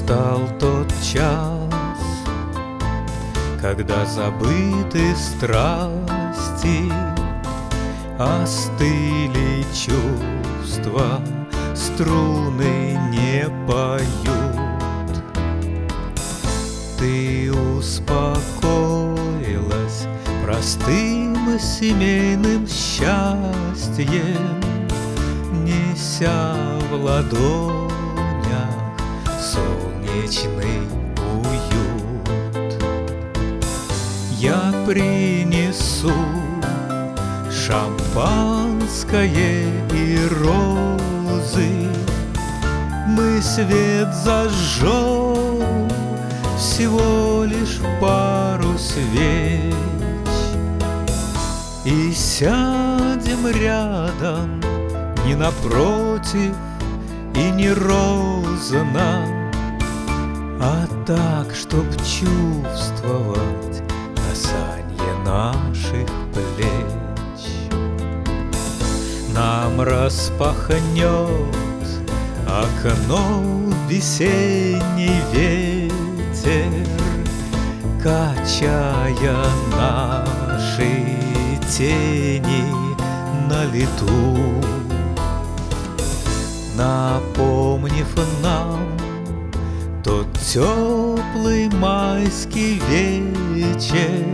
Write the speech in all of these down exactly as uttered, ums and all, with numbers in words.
Настал тот час, когда забыты страсти, остыли чувства, струны не поют. Ты успокоилась простым семейным счастьем, неся в ладонях солнечный уют. Я принесу шампанское и розы, мы свет зажжем, всего лишь пару свеч, и сядем рядом, не напротив и не розно, а так, чтоб чувствовать касанье наших плеч. Нам распахнет окно весенний ветер, качая наши тени на лету, напомнив нам тот теплый майский вечер,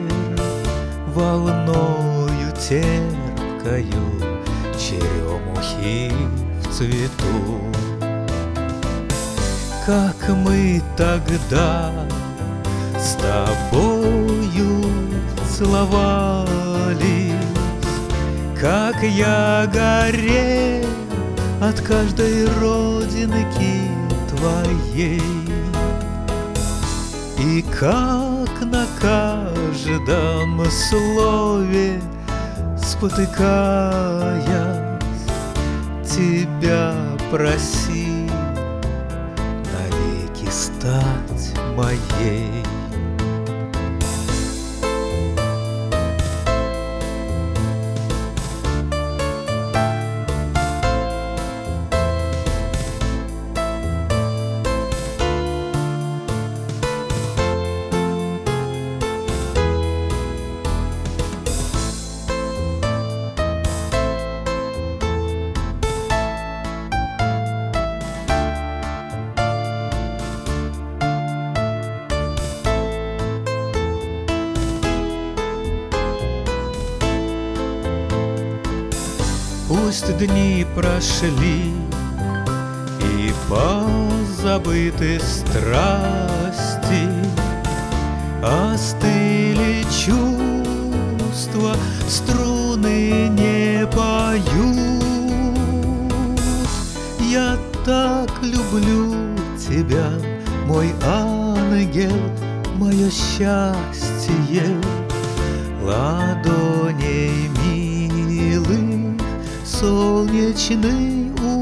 волною терпкою черемухи в цвету. Как мы тогда с тобою целовались, как я горел от каждой родинки твоей, и как на каждом слове, спотыкаясь, тебя проси навеки стать моей. Пусть дни прошли и позабыты страсти, остыли чувства, струны не поют. Я так люблю тебя, мой ангел, мое счастье, ладоней милых солнечный